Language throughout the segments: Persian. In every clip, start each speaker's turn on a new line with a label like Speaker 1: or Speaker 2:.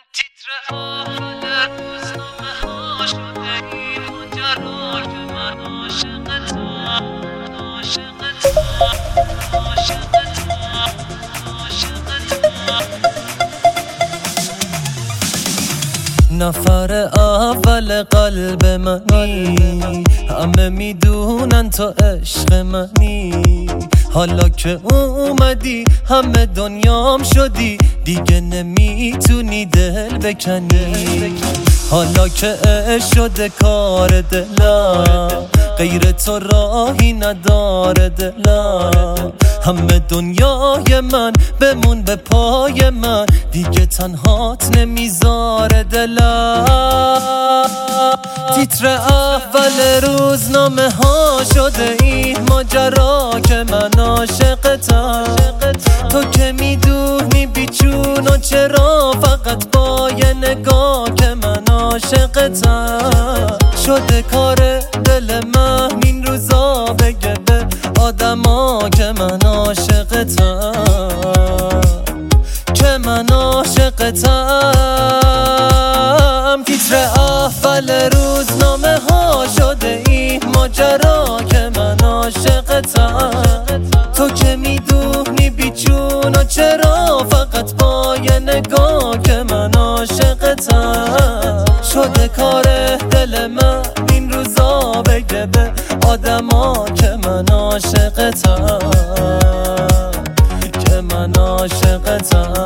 Speaker 1: تیتر آخر روزنامه ها شده این ماجرا که من عاشقتم نفر اول قلب منی، همه میدونن تو عشق منی. حالا که اومدی همه دنیام شدی، دیگه نمیتونی دل بکنی. حالا که عشق شده کار دلم، غیر تو راهی نداره دلم. همه دنیای من بمون به پای من، دیگه تنهات نمیذاره دلم. تیتر اول روزنامه ها شده این ماجرا که من عاشقتم. تو که میدونی بیچون و چرا، فقط با یه نگاه که من عاشقتم. شده کار دل من این روزا بگه به آدما که من عاشقتم، که من عاشقتم. تیتر اول روزنامه ها شده این ماجرا که من عاشقتم. تو که میدونی بیچون و چرا، فقط با یه نگاه که من عاشقتم. شده کار دل من این روزا بگه به آدما که من عاشقتم، که من عاشقتم.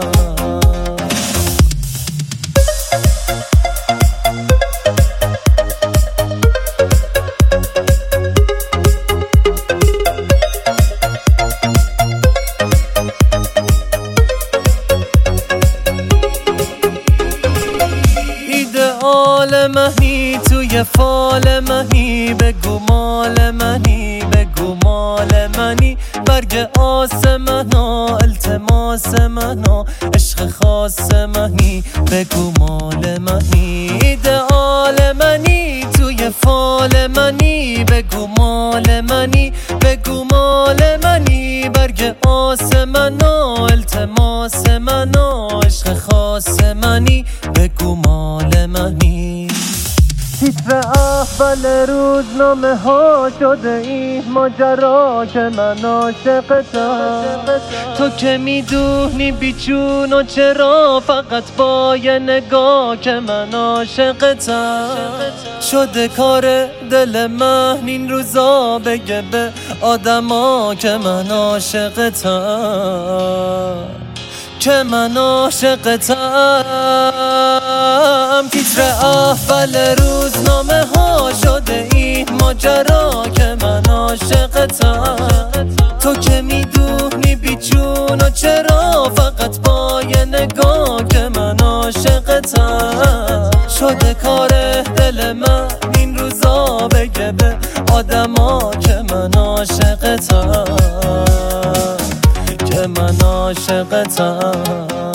Speaker 1: ایدئال منی توی فال منی، بگو مال منی، بگو مال منی. برگ آسمنا، التماس منا، عشق خاص منی، بگو مال منی. ایدئال منی توی فال منی، بگو مال منی، بگو مال منی. برگ آسمنا، التماس منا، عشق خاص منی، بگو مال منی. تیتر اول روزنامه ها شده این ماجرا که من عاشقتم. تو که میدونی بیچون و چرا، فقط با یه نگاه که من عاشقتم. شده کار دل من این روزا بگه به آدما که من عاشقتم، که من عاشقتم. تیتر اول روزنامه ها شده این ماجرا که من عاشقتم. تو که میدونی بیچون و چرا، فقط با یه نگاه که من عاشقتم. شده کار دل من این روزا بگه به آدما که من عاشقتم، که من عاشقتم.